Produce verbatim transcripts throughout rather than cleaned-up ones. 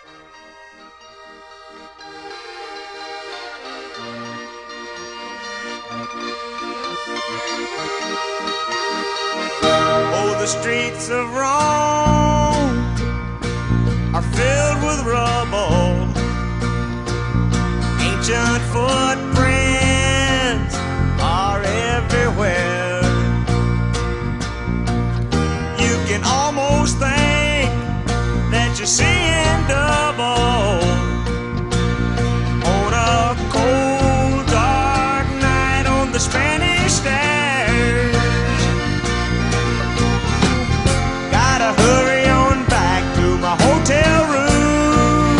Oh, the streets of Rome are filled with rubble. Ancient footprints are everywhere. You can almost think that you're seeing double on a cold, dark night on the Spanish Stairs. Gotta hurry on back to my hotel room,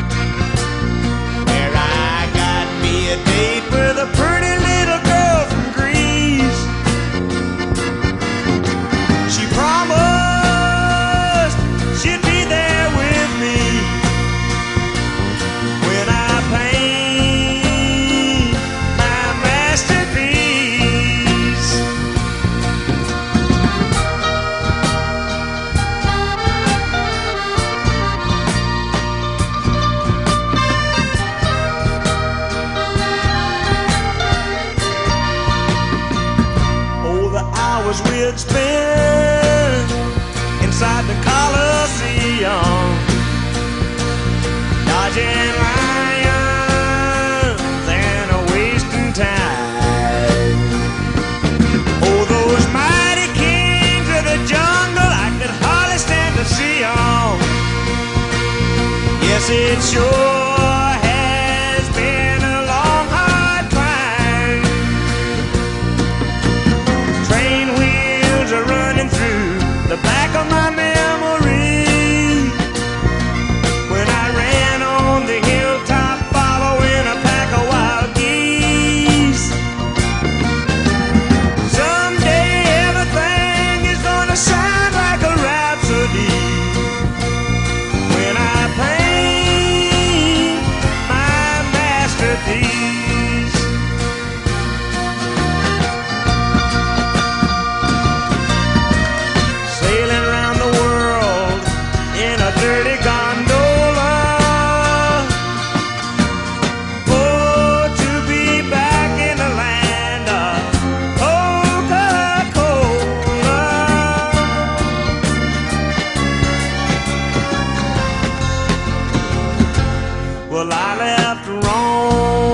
where I got me a date with a pretty little girl from Greece. She promised she'd be there with me when I paint my masterpiece. Oh, the hours we'd spend inside the Coliseum, dodging lions and a wasting time. Oh, those mighty kings of the jungle, I could hardly stand to see 'em. Yes, it sure has been a long, hard climb. Train wheels are running through the back of my memory when I ran on the hilltop following a pack of wild geese. Someday everything is gonna sound like a rhapsody when I paint my masterpiece. Sailing around the world in a dirty gondola. Oh, to be back in the land of Coca-Cola. Well, I left Rome